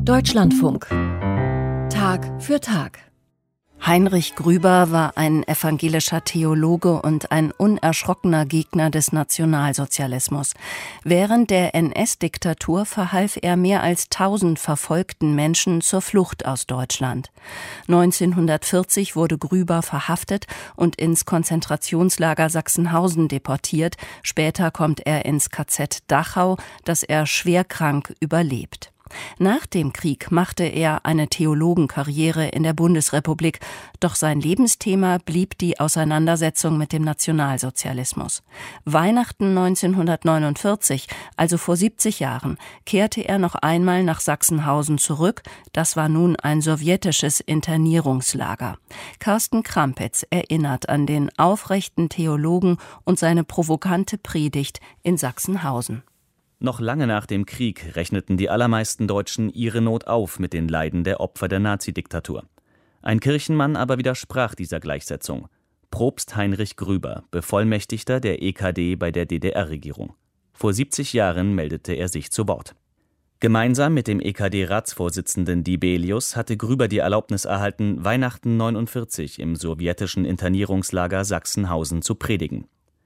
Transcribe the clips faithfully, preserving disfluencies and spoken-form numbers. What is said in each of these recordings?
Deutschlandfunk. Tag für Tag. Heinrich Grüber war ein evangelischer Theologe und ein unerschrockener Gegner des Nationalsozialismus. Während der N S-Diktatur verhalf er mehr als tausend verfolgten Menschen zur Flucht aus Deutschland. neunzehnhundertvierzig wurde Grüber verhaftet und ins Konzentrationslager Sachsenhausen deportiert. Später kommt er ins K Z Dachau, das er schwerkrank überlebt. Nach dem Krieg machte er eine Theologenkarriere in der Bundesrepublik, doch sein Lebensthema blieb die Auseinandersetzung mit dem Nationalsozialismus. Weihnachten neunzehnhundertneunundvierzig, also vor siebzig Jahren, kehrte er noch einmal nach Sachsenhausen zurück. Das war nun ein sowjetisches Internierungslager. Carsten Krampetz erinnert an den aufrechten Theologen und seine provokante Predigt in Sachsenhausen. Noch lange nach dem Krieg rechneten die allermeisten Deutschen ihre Not auf mit den Leiden der Opfer der Nazidiktatur. Ein Kirchenmann aber widersprach dieser Gleichsetzung. Propst Heinrich Grüber, Bevollmächtigter der E K D bei der D D R-Regierung. Vor siebzig Jahren meldete er sich zu Wort. Gemeinsam mit dem E K D-Ratsvorsitzenden Dibelius hatte Grüber die Erlaubnis erhalten, Weihnachten neunundvierzig im sowjetischen Internierungslager Sachsenhausen zu predigen.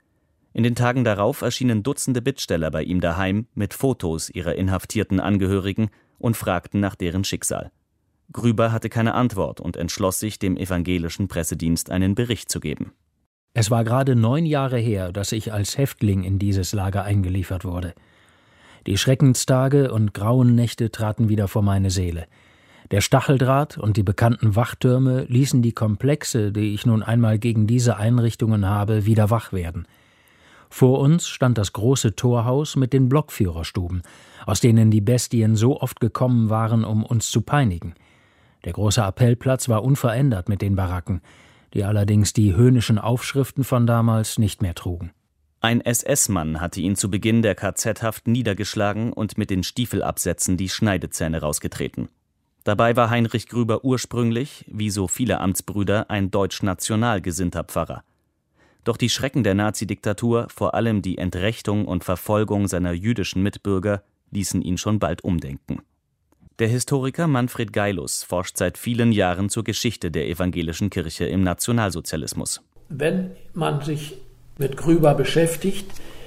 In den Tagen darauf erschienen Dutzende Bittsteller bei ihm daheim mit Fotos ihrer inhaftierten Angehörigen und fragten nach deren Schicksal. Grüber hatte keine Antwort und entschloss sich, dem evangelischen Pressedienst einen Bericht zu geben. Es war gerade neun Jahre her, dass ich als Häftling in dieses Lager eingeliefert wurde. Die Schreckenstage und grauen Nächte traten wieder vor meine Seele. Der Stacheldraht und die bekannten Wachtürme ließen die Komplexe, die ich nun einmal gegen diese Einrichtungen habe, wieder wach werden. Vor uns stand das große Torhaus mit den Blockführerstuben, aus denen die Bestien so oft gekommen waren, um uns zu peinigen. Der große Appellplatz war unverändert mit den Baracken, die allerdings die höhnischen Aufschriften von damals nicht mehr trugen. Ein S S-Mann hatte ihn zu Beginn der K Z-Haft niedergeschlagen und mit den Stiefelabsätzen die Schneidezähne rausgetreten. Dabei war Heinrich Grüber ursprünglich, wie so viele Amtsbrüder, ein deutsch-national gesinnter Pfarrer. Doch die Schrecken der Nazidiktatur, vor allem die Entrechtung und Verfolgung seiner jüdischen Mitbürger, ließen ihn schon bald umdenken. Der Historiker Manfred Geilus forscht seit vielen Jahren zur Geschichte der evangelischen Kirche im Nationalsozialismus. Wenn man sich mit Grüber beschäftigt,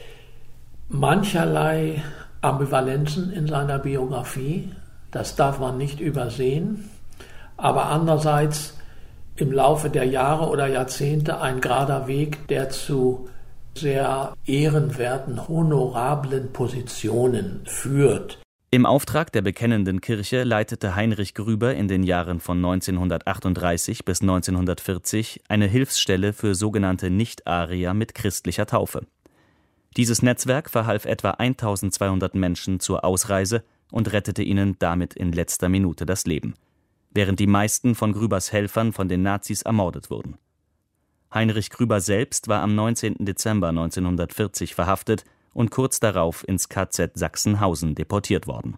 mancherlei Ambivalenzen in seiner Biografie, das darf man nicht übersehen, aber andererseits im Laufe der Jahre oder Jahrzehnte ein gerader Weg, der zu sehr ehrenwerten, honorablen Positionen führt. Im Auftrag der Bekennenden Kirche leitete Heinrich Grüber in den Jahren von neunzehnhundertachtunddreißig bis neunzehnhundertvierzig eine Hilfsstelle für sogenannte Nicht-Arier mit christlicher Taufe. Dieses Netzwerk verhalf etwa eintausendzweihundert Menschen zur Ausreise und rettete ihnen damit in letzter Minute das Leben, während die meisten von Grübers Helfern von den Nazis ermordet wurden. Heinrich Grüber selbst war am neunzehnten Dezember neunzehnhundertvierzig verhaftet und kurz darauf ins K Z Sachsenhausen deportiert worden.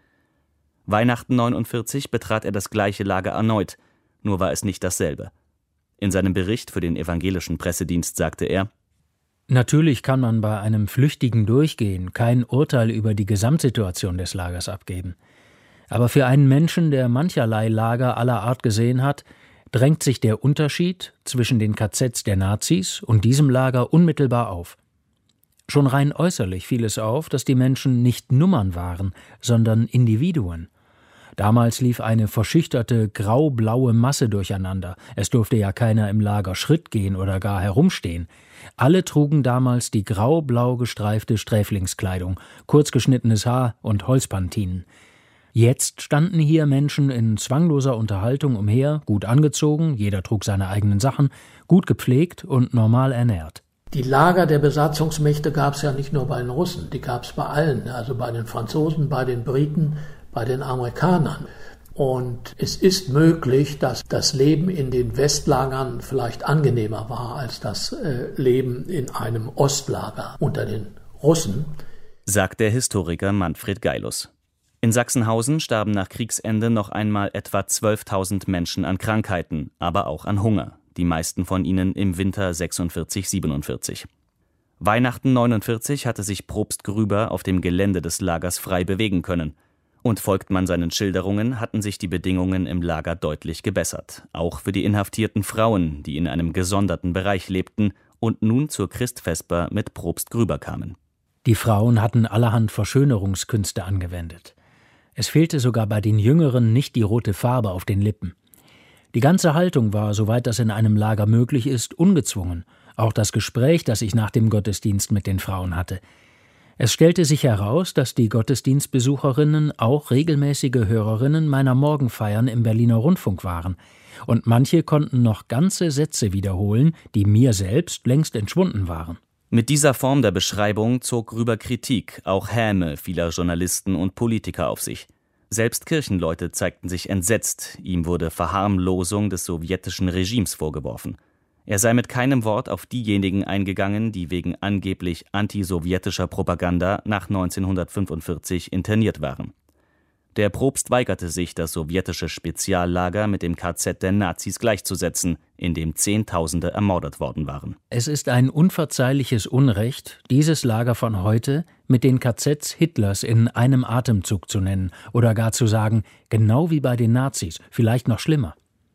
Weihnachten neunundvierzig betrat er das gleiche Lager erneut, nur war es nicht dasselbe. In seinem Bericht für den evangelischen Pressedienst sagte er: Natürlich kann man bei einem flüchtigen Durchgehen kein Urteil über die Gesamtsituation des Lagers abgeben. Aber für einen Menschen, der mancherlei Lager aller Art gesehen hat, drängt sich der Unterschied zwischen den K Zs der Nazis und diesem Lager unmittelbar auf. Schon rein äußerlich fiel es auf, dass die Menschen nicht Nummern waren, sondern Individuen. Damals lief eine verschüchterte, grau-blaue Masse durcheinander. Es durfte ja keiner im Lager Schritt gehen oder gar herumstehen. Alle trugen damals die grau-blau gestreifte Sträflingskleidung, kurzgeschnittenes Haar und Holzpantinen. Jetzt standen hier Menschen in zwangloser Unterhaltung umher, gut angezogen, jeder trug seine eigenen Sachen, gut gepflegt und normal ernährt. Die Lager der Besatzungsmächte gab es ja nicht nur bei den Russen, die gab es bei allen, also bei den Franzosen, bei den Briten, bei den Amerikanern. Und es ist möglich, dass das Leben in den Westlagern vielleicht angenehmer war als das äh, Leben in einem Ostlager unter den Russen, sagt der Historiker Manfred Geilus. In Sachsenhausen starben nach Kriegsende noch einmal etwa zwölftausend Menschen an Krankheiten, aber auch an Hunger, die meisten von ihnen im Winter sechsundvierzig siebenundvierzig. Weihnachten neunundvierzig hatte sich Propst Grüber auf dem Gelände des Lagers frei bewegen können. Und folgt man seinen Schilderungen, hatten sich die Bedingungen im Lager deutlich gebessert, auch für die inhaftierten Frauen, die in einem gesonderten Bereich lebten und nun zur Christvesper mit Probst Grüber kamen. Die Frauen hatten allerhand Verschönerungskünste angewendet. Es fehlte sogar bei den Jüngeren nicht die rote Farbe auf den Lippen. Die ganze Haltung war, soweit das in einem Lager möglich ist, ungezwungen. Auch das Gespräch, das ich nach dem Gottesdienst mit den Frauen hatte. Es stellte sich heraus, dass die Gottesdienstbesucherinnen auch regelmäßige Hörerinnen meiner Morgenfeiern im Berliner Rundfunk waren. Und manche konnten noch ganze Sätze wiederholen, die mir selbst längst entschwunden waren. Mit dieser Form der Beschreibung zog Grüber Kritik, auch Häme vieler Journalisten und Politiker auf sich. Selbst Kirchenleute zeigten sich entsetzt, ihm wurde Verharmlosung des sowjetischen Regimes vorgeworfen. Er sei mit keinem Wort auf diejenigen eingegangen, die wegen angeblich antisowjetischer Propaganda nach neunzehnhundertfünfundvierzig interniert waren. Der Probst weigerte sich, das sowjetische Speziallager mit dem K Z der Nazis gleichzusetzen, in dem Zehntausende ermordet worden waren. Es ist ein unverzeihliches Unrecht, dieses Lager von heute mit den K Zs Hitlers in einem Atemzug zu nennen oder gar zu sagen, genau wie bei den Nazis, vielleicht noch schlimmer.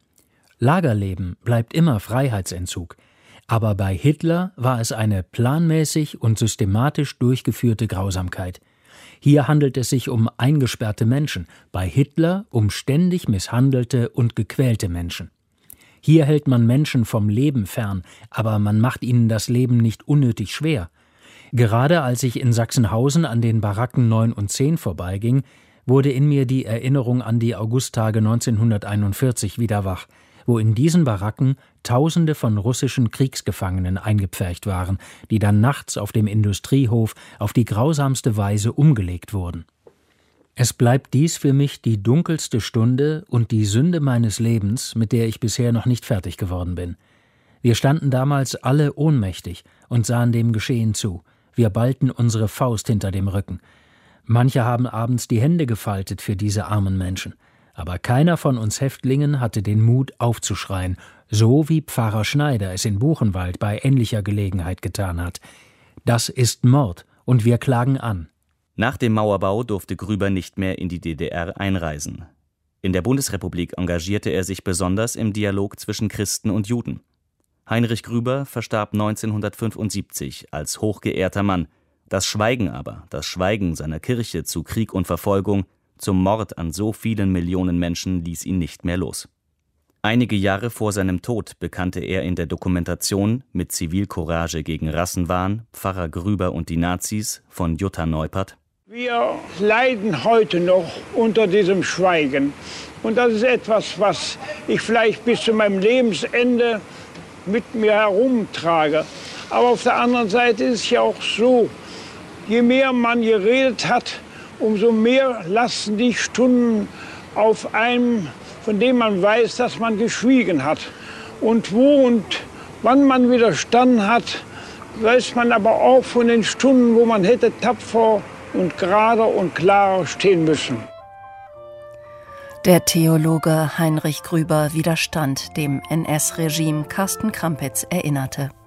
Lagerleben bleibt immer Freiheitsentzug, aber bei Hitler war es eine planmäßig und systematisch durchgeführte Grausamkeit. Hier handelt es sich um eingesperrte Menschen, bei Hitler um ständig misshandelte und gequälte Menschen. Hier hält man Menschen vom Leben fern, aber man macht ihnen das Leben nicht unnötig schwer. Gerade als ich in Sachsenhausen an den Baracken neun und zehn vorbeiging, wurde in mir die Erinnerung an die Augusttage neunzehnhunderteinundvierzig wieder wach, wo in diesen Baracken Tausende von russischen Kriegsgefangenen eingepfercht waren, die dann nachts auf dem Industriehof auf die grausamste Weise umgelegt wurden. Es bleibt dies für mich die dunkelste Stunde und die Sünde meines Lebens, mit der ich bisher noch nicht fertig geworden bin. Wir standen damals alle ohnmächtig und sahen dem Geschehen zu. Wir ballten unsere Faust hinter dem Rücken. Manche haben abends die Hände gefaltet für diese armen Menschen. Aber keiner von uns Häftlingen hatte den Mut aufzuschreien, so wie Pfarrer Schneider es in Buchenwald bei ähnlicher Gelegenheit getan hat. Das ist Mord und wir klagen an. Nach dem Mauerbau durfte Grüber nicht mehr in die D D R einreisen. In der Bundesrepublik engagierte er sich besonders im Dialog zwischen Christen und Juden. Heinrich Grüber verstarb neunzehnhundertfünfundsiebzig als hochgeehrter Mann. Das Schweigen aber, das Schweigen seiner Kirche zu Krieg und Verfolgung, zum Mord an so vielen Millionen Menschen ließ ihn nicht mehr los. Einige Jahre vor seinem Tod bekannte er in der Dokumentation Mit Zivilcourage gegen Rassenwahn, Pfarrer Grüber und die Nazis von Jutta Neupert: Wir leiden heute noch unter diesem Schweigen. Und das ist etwas, was ich vielleicht bis zu meinem Lebensende mit mir herumtrage. Aber auf der anderen Seite ist es ja auch so, je mehr man geredet hat, umso mehr lasten die Stunden auf einem, von dem man weiß, dass man geschwiegen hat. Und wo und wann man widerstanden hat, weiß man aber auch von den Stunden, wo man hätte tapfer und gerade und klarer stehen müssen. Der Theologe Heinrich Grüber widerstand dem N S-Regime. Carsten Krampitz erinnerte.